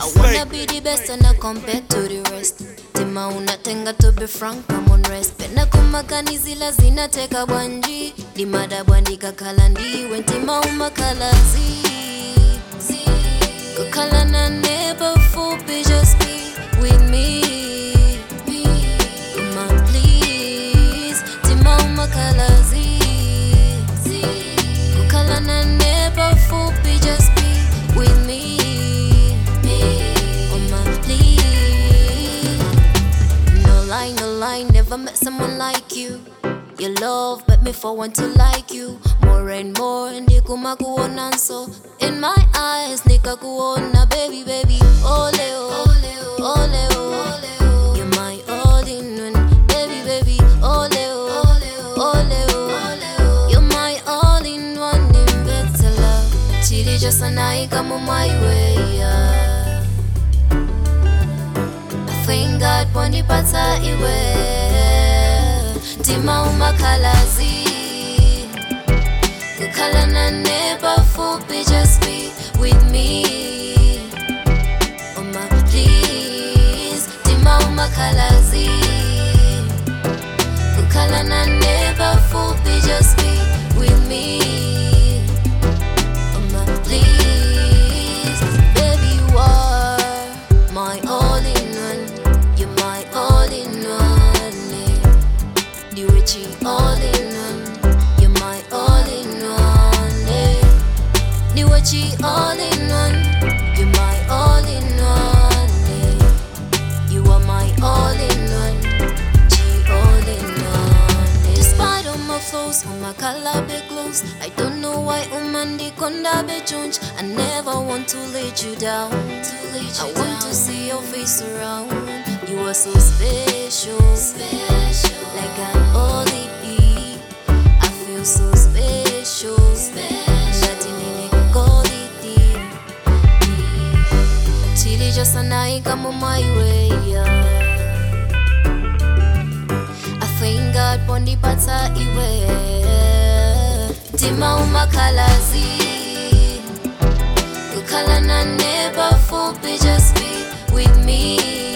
wanna be the best and not compared to the rest. Tima unatenga to be frank, come on rest. Pena kumakani zila zinateka banji. Di mada bandika kalandi, when tima umakalazi. Kukala na never fupi, just be with me. Uma please, tima umakalazi. Kukala na never fupi, just be with me. Uma please. No lie, never met someone like you. Your love made me for want to like you more and more. Ndikuma kuona so in my eyes, nika kuona baby, baby. Ole ole ole ole. You're my all in one, baby, baby. Ole ole ole ole. You're my all in one, in better love. Chili just anaika mo my way. I thank God for the pata iwe. Tima umakalazi. Kukala na never fupi, just be with me. Uma please, tima umakalazi. Kukala na never fupi, just be with me. Uma please, baby, you are my all in one. You're my all in one. Diwechi all in one. You're my all in one. Diwechi all in one. You're my all in one. You are my all in one. G all in one. Despite all my flaws, my color be close. I don't know why umandi konda be chunch. I never want to let you down. I want to see your face around. You are so special, like an holiday. I feel so special, nothing in it quality. Chili just anaika mo my way. I thank God for the pata iwe. Tima umakalazi. Kukala na never fupi, just be with me.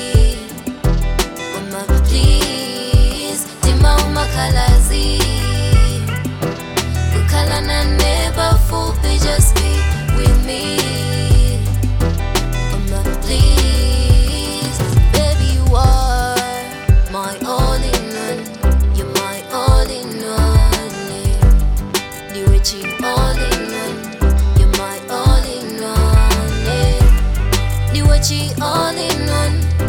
Uma please, tima umakalazi. Kukala na never fupi, just be with me. Uma please, baby, you are my all in one. You're my all in one. Diwechi all in one. You're my all in one. Diwechi all in one.